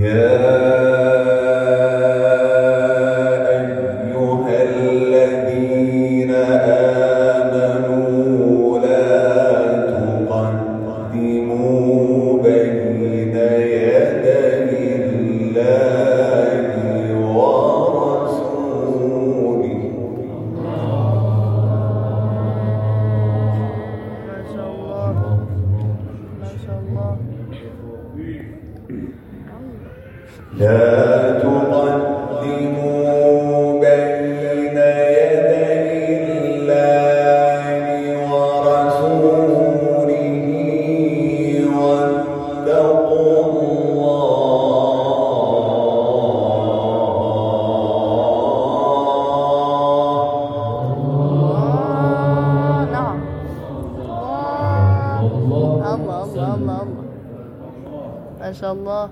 ما شاء الله.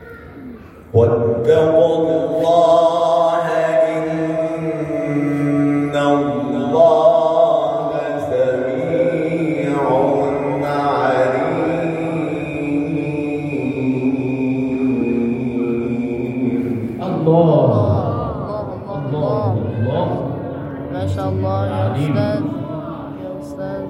واتقوا الله إن الله سميع عليم. الله ما شاء الله يا أستاذ يا أستاذ.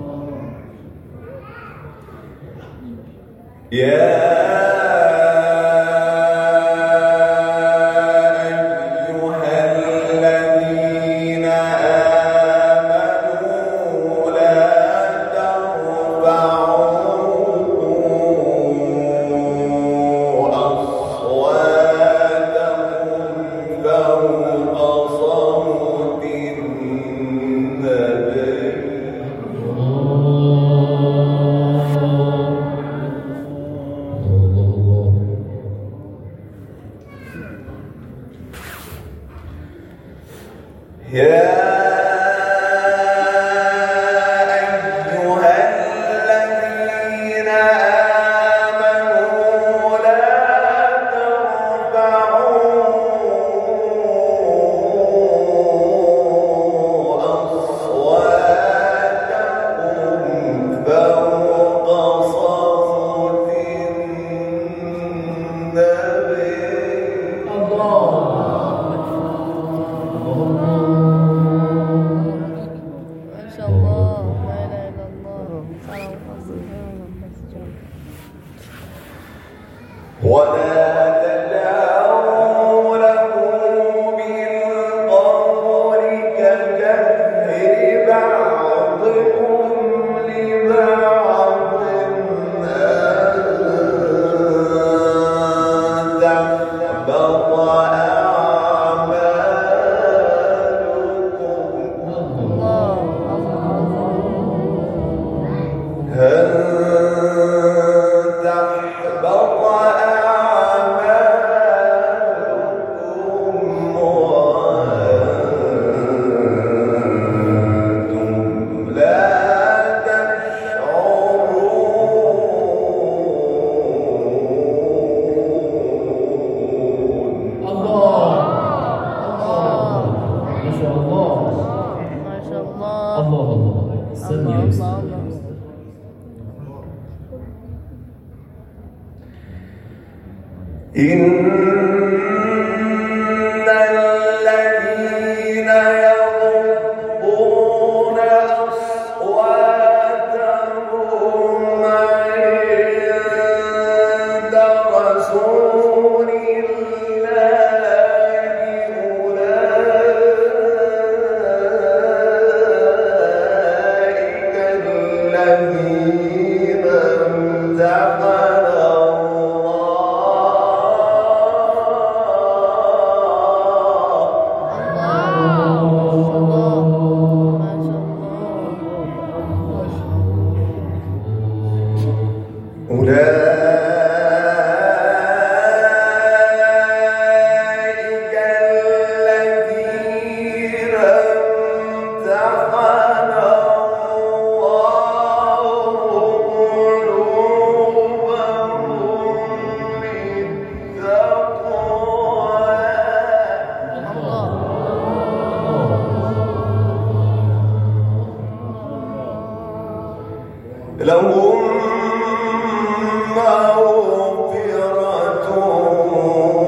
لهم مغفرة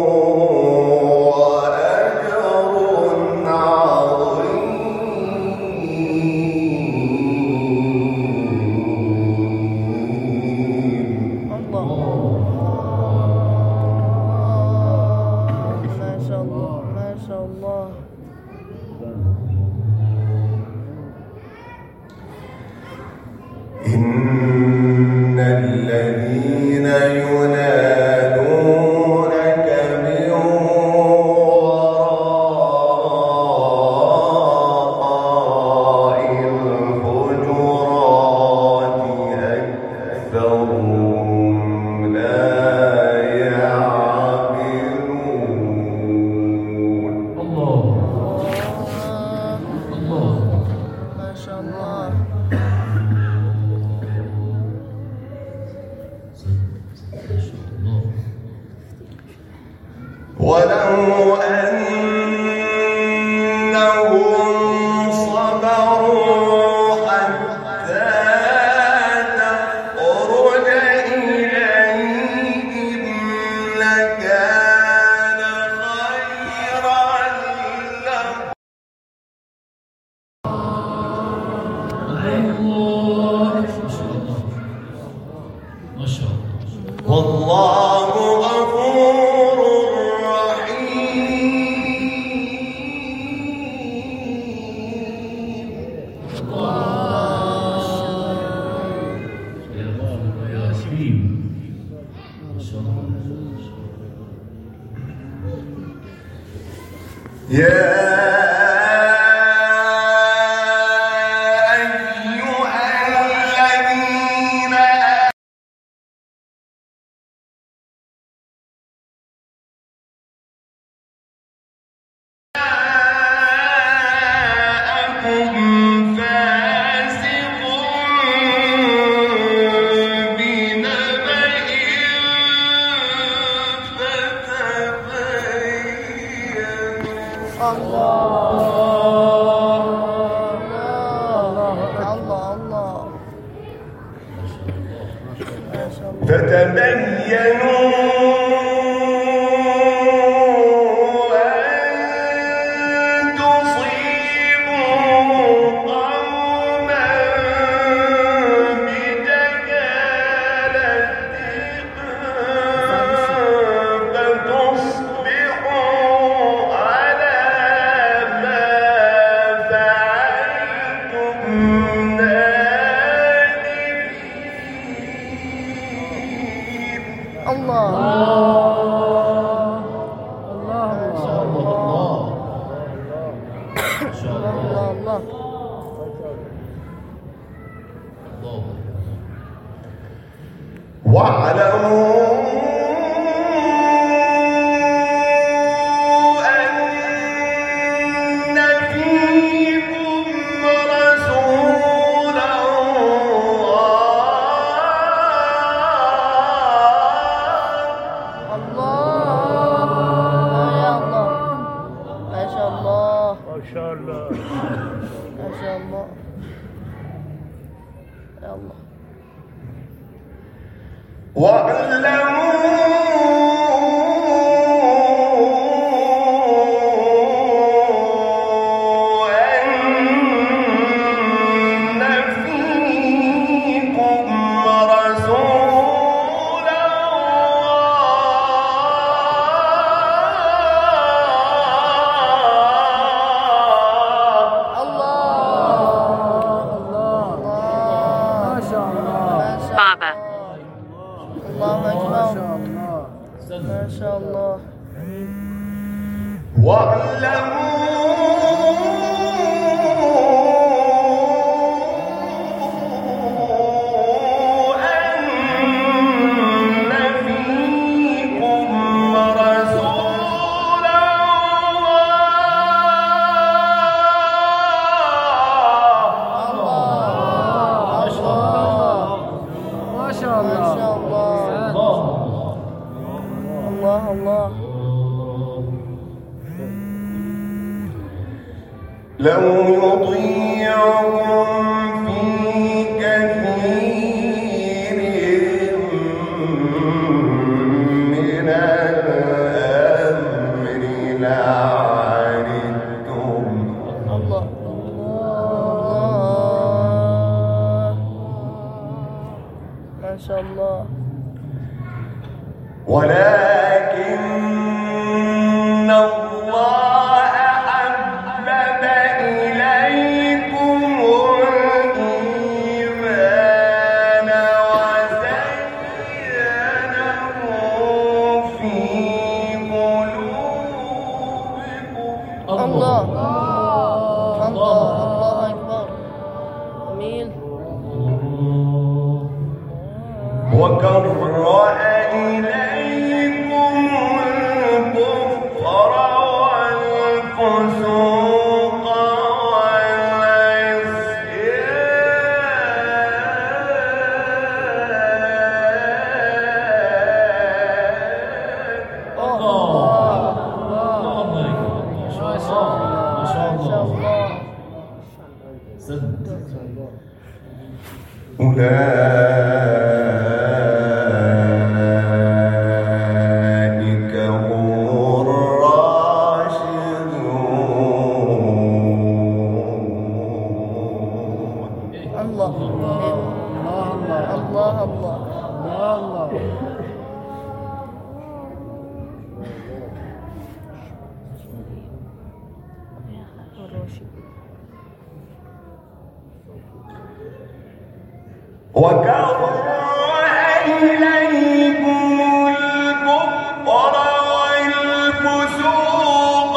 إن الذين ينادونك من وراء الحجرات أكثرهم لا يعقلون. الله الله ما شاء الله. ولو أنهم صبروا حتى تخرج إليهم لكان خيرا لهم. ما شاء الله والله غفور رحيم. يا غالب يا كريم ما شاء الله. يا فتبينوا أن تصيبوا قوما بجهالة فتصبحوا على ما فعلتم نادمين. الله واعلموا أن فيكم رسول ما شاء الله. واعلموا أن فيكم رسول ما شاء الله. لو يطيعكم في كثير من الأمر لعنتم. الله ما شاء الله. ولكن الله حبب إليكم الإيمان أولئك هم الراشدون. الله الله الله وكره إليكم الكفر والفسوق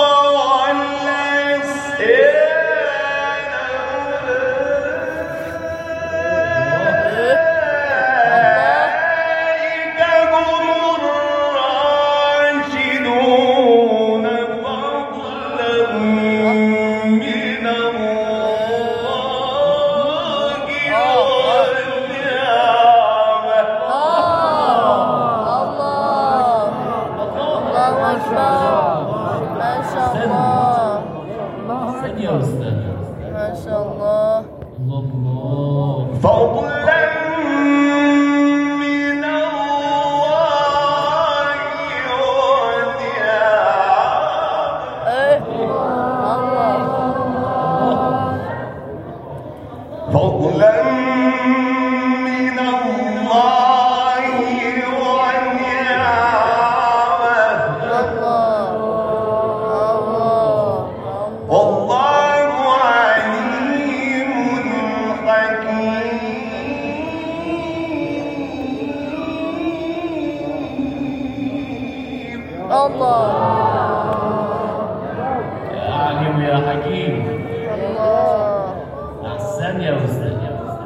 والعصيان أولئك هم الراشدون فضلا من ما شاء الله فضلا من الله ونعمة. فضلا من الله ونعمة. والله عليم حكيم. الله يا عليم يا حكيم. الله أحسن يا أستاذ.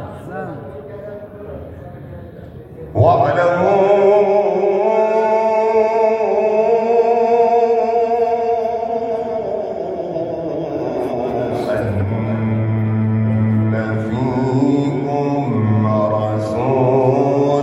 واعلموا أن فيكم رسول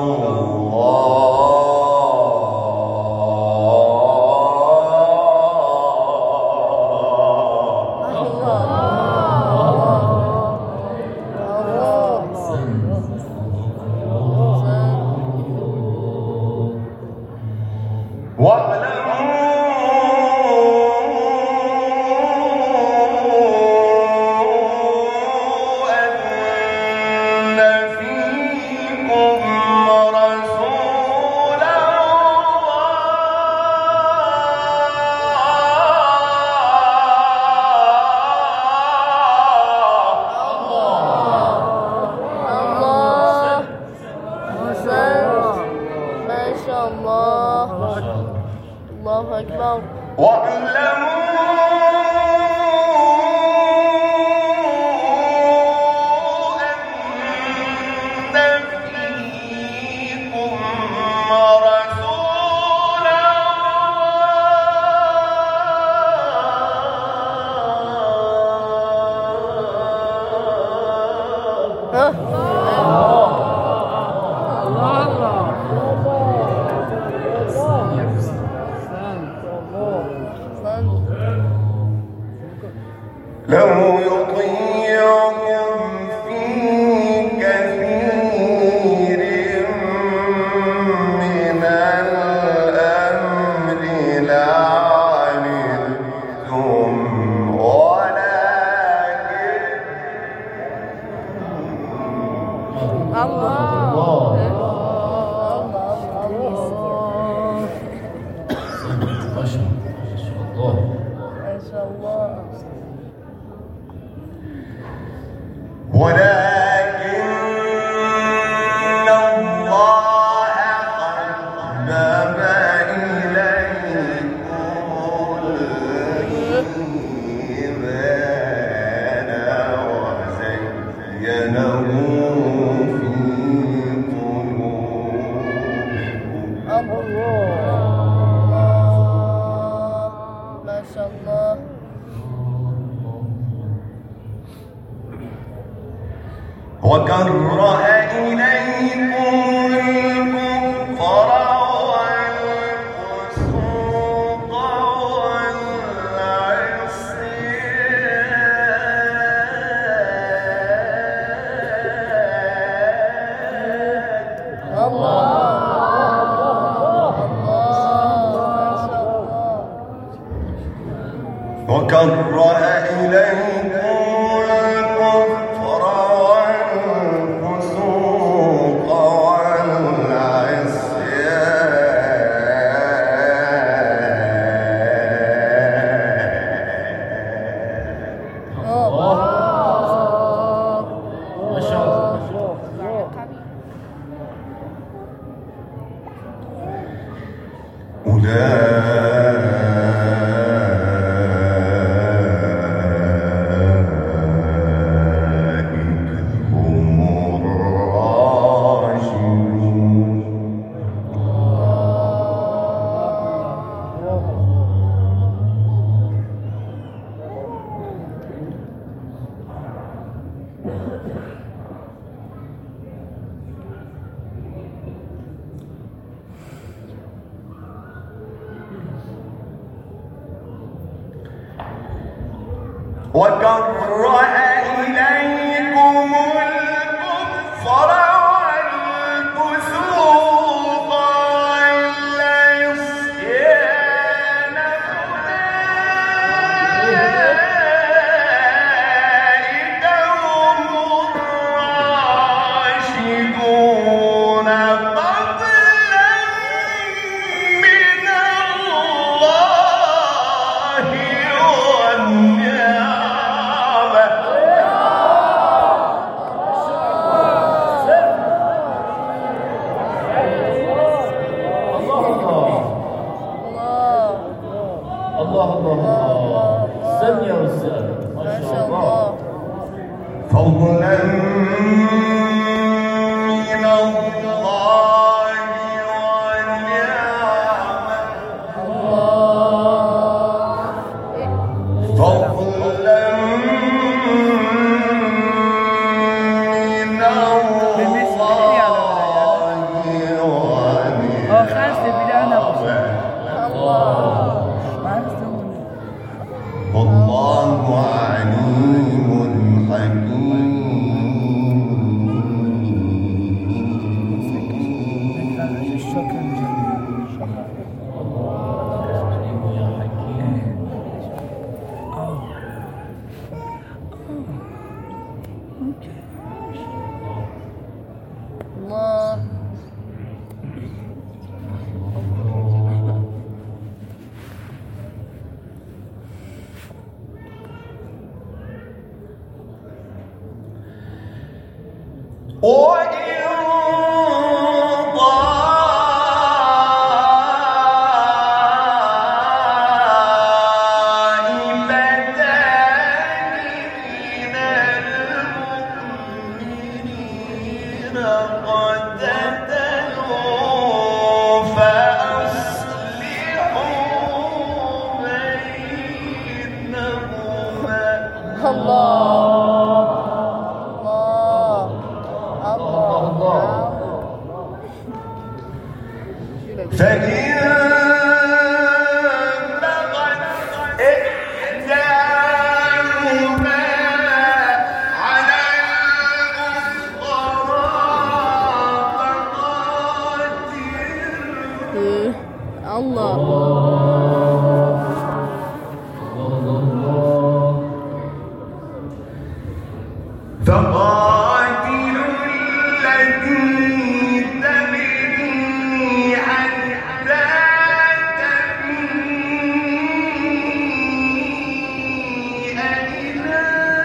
الله أكبر. لو يطيعكم في كثير من الأمر لعنتم ولكن الله ما شاء الله. ما شاء الله. ولكن الله حبب إليكم الإيمان وزينه في قلوبكم وكره إليكم الكفر والفسوق والعصيان وكره إليكم الكفر والفسوق والعصيان ما شاء الله. أولئك هم الراشدون وكره إليكم الكفر والفسوق والعصيان أولئك هم الراشدون فضلا من الله والنعمة. الله الله. سن يا أستاذ. ما شاء الله. فضلا من الله ونعمة. فضلا من الله ونعمة. والله عليم حكيم. الله وإن طائفتان من المؤمنين اقتتلوا فأصلحوا بينهما. الله الله فإن بغت إحداهما على الأخرى فقاتلوا. الله فقاتلوا التي تبغي حتى تفيء إلى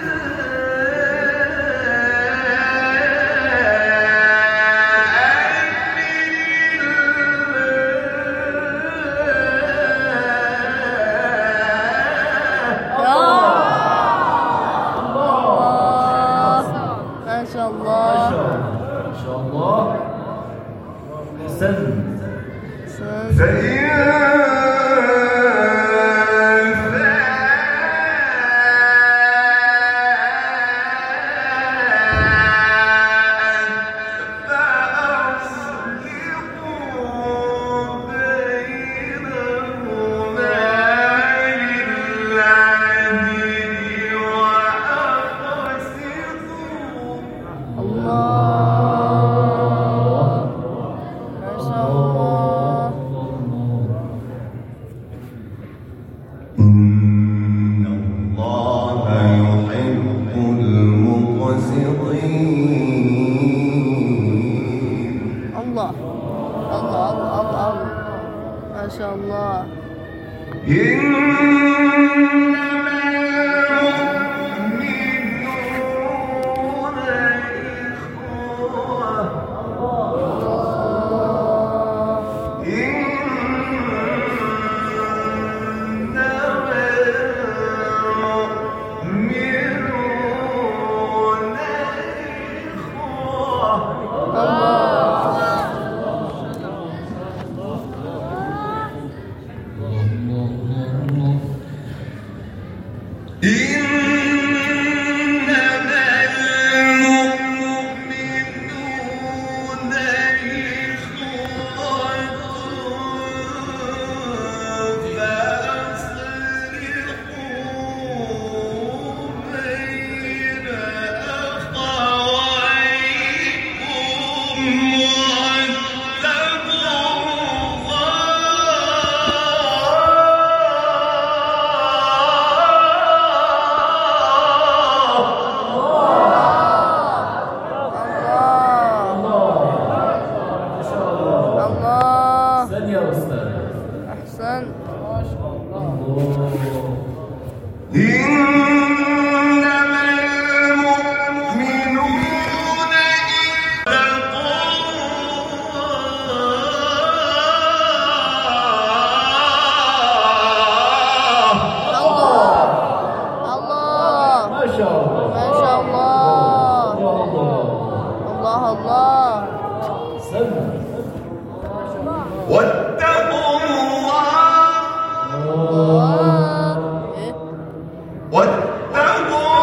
ما شاء الله ما شاء الله. سن. فإن شاء الله. إنما المؤمنون إخوة. أحسنت. إنما المؤمنون الله ما شاء الله. ما شاء الله. الله الله. سمع. واتقوا الله إيه؟ واتقوا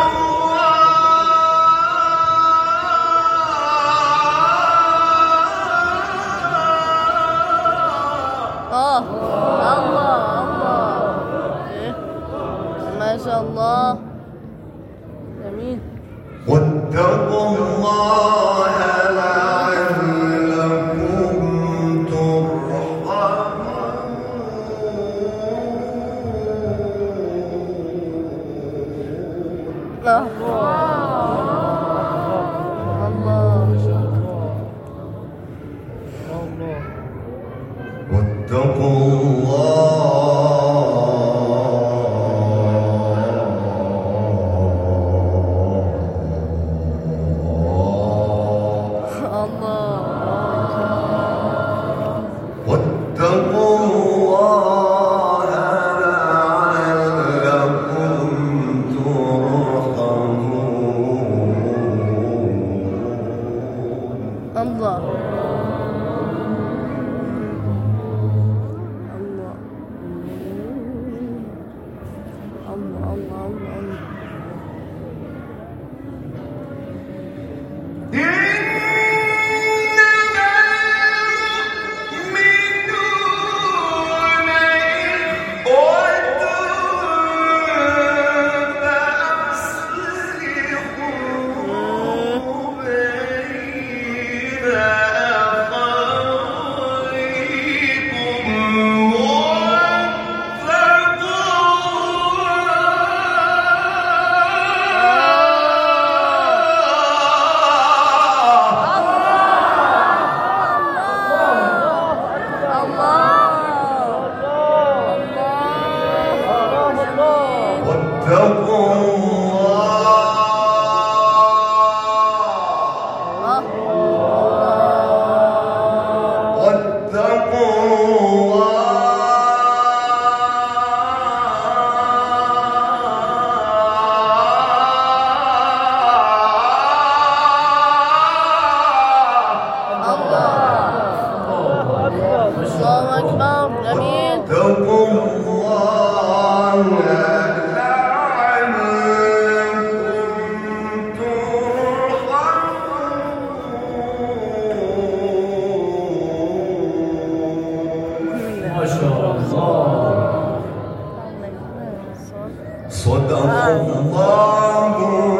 الله الله. إيه؟ ما شاء الله. جميل. واتقوا الله لعلكم واتقوا الله لعلكم ترحمون. الله صدق الله